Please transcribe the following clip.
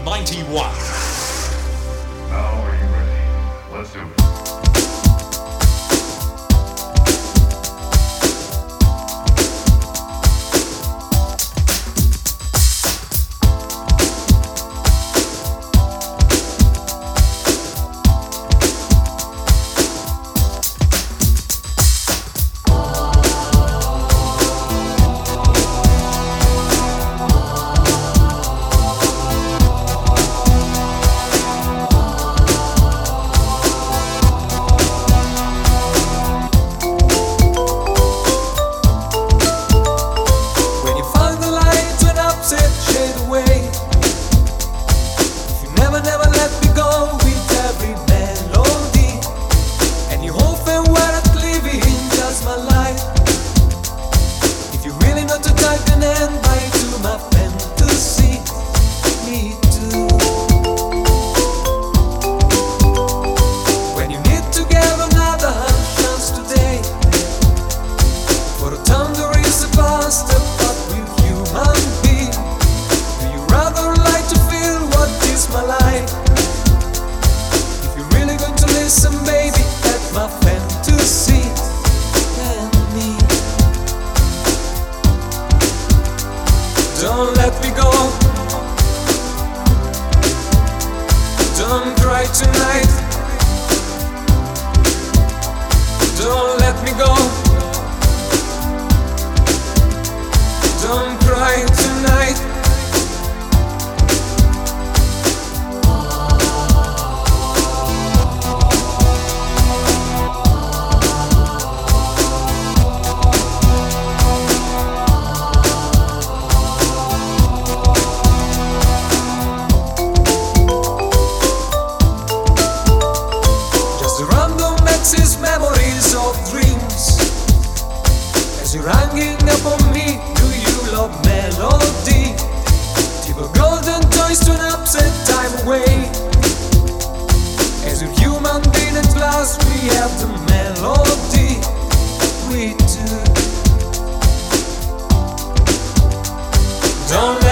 91. Now are you ready? Let's do it. Never let me go with every melody, and you often were living just my life. If you really know to type an end by to my fantasy, me too. When you need to give another chance today, for the time there is a past apart with human being. Do you rather like to feel what is my life? Listen, baby, at my fantasy and me. Don't let me go. Don't cry tonight. Don't let me go. Don't cry tonight. These memories of dreams, as you're hanging upon me, do you love melody? Give a golden toys to an upset time away. As a human being at last, we have the melody. We do. Don't